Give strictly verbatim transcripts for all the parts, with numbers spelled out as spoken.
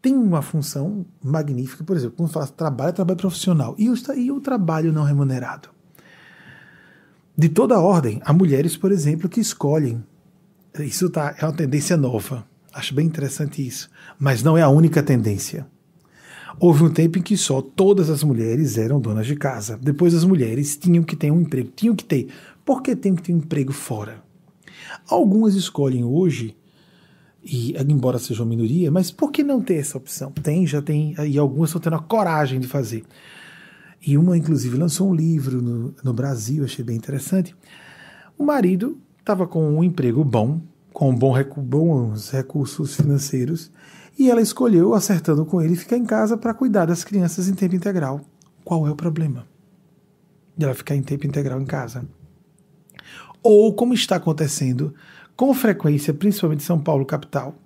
tem uma função magnífica, por exemplo, quando fala trabalho, é trabalho profissional. E o, e o trabalho não remunerado? De toda ordem, há mulheres, por exemplo, que escolhem. Isso tá, é uma tendência nova. Acho bem interessante isso. Mas não é a única tendência. Houve um tempo em que só todas as mulheres eram donas de casa. Depois as mulheres tinham que ter um emprego. Tinham que ter. Por que tinham que ter um emprego fora? Algumas escolhem hoje, e embora seja uma minoria, mas por que não ter essa opção? Tem, já tem, e algumas estão tendo a coragem de fazer. E uma, inclusive, lançou um livro no, no Brasil, achei bem interessante. O marido estava com um emprego bom, com bom recu- bons recursos financeiros, e ela escolheu, acertando com ele, ficar em casa para cuidar das crianças em tempo integral. Qual é o problema de ela ficar em tempo integral em casa? Ou, como está acontecendo com frequência, principalmente em São Paulo, capital,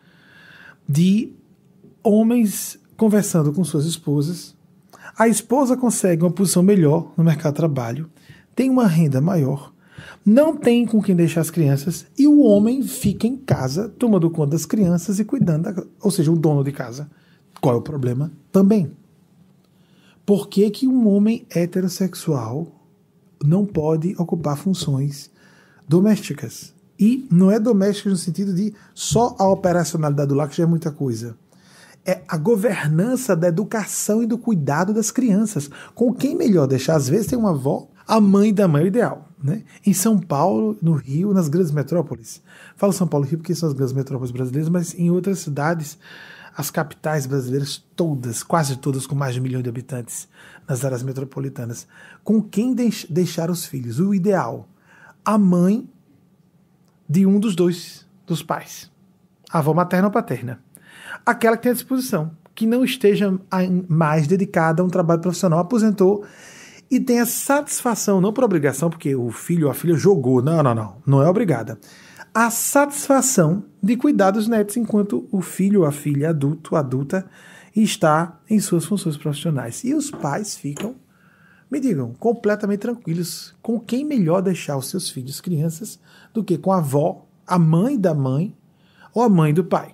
de homens conversando com suas esposas. A esposa consegue uma posição melhor no mercado de trabalho, tem uma renda maior, não tem com quem deixar as crianças, e o homem fica em casa tomando conta das crianças e cuidando, da, ou seja, o dono de casa. Qual é o problema? Também. Por que que um homem heterossexual não pode ocupar funções domésticas? E não é domésticas no sentido de só a operacionalidade do lar, que já é muita coisa. É a governança da educação e do cuidado das crianças. Com quem melhor deixar? Às vezes tem uma avó, a mãe da mãe é o ideal. Né? Em São Paulo, no Rio, nas grandes metrópoles. Falo São Paulo e Rio porque são as grandes metrópoles brasileiras, mas em outras cidades, as capitais brasileiras todas, quase todas com mais de um milhão de habitantes, nas áreas metropolitanas. Com quem deix- deixar os filhos? O ideal, a mãe de um dos dois, dos pais. A avó materna ou paterna. Aquela que tem a disposição, que não esteja mais dedicada a um trabalho profissional, aposentou e tem a satisfação, não por obrigação, porque o filho ou a filha jogou, não, não, não, não é obrigada. A satisfação de cuidar dos netos enquanto o filho ou a filha adulto, adulta, está em suas funções profissionais. E os pais ficam, me digam, completamente tranquilos. Com quem melhor deixar os seus filhos, crianças, do que com a avó, a mãe da mãe ou a mãe do pai?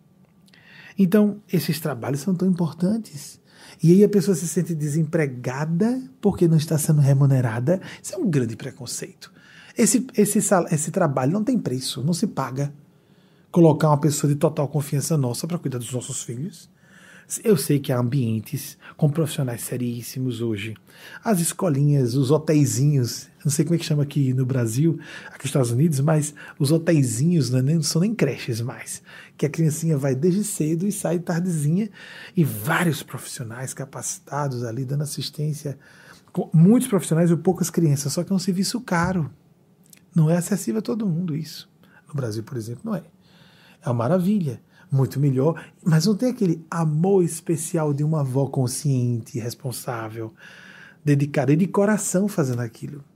Então, esses trabalhos são tão importantes. E aí a pessoa se sente desempregada porque não está sendo remunerada. Isso é um grande preconceito. Esse, esse, esse trabalho não tem preço, não se paga. Colocar uma pessoa de total confiança nossa para cuidar dos nossos filhos. Eu sei que há ambientes com profissionais seríssimos hoje. As escolinhas, os hotéisinhos, não sei como é que chama aqui no Brasil, aqui nos Estados Unidos, mas os hotéisinhos não, é nem, não são nem creches mais. Que a criancinha vai desde cedo e sai tardezinha. E vários profissionais capacitados ali dando assistência. Com muitos profissionais e poucas crianças, só que é um serviço caro. Não é acessível a todo mundo isso. No Brasil, por exemplo, não é. É uma maravilha. Muito melhor, mas não tem aquele amor especial de uma avó consciente, responsável, dedicada e de coração fazendo aquilo.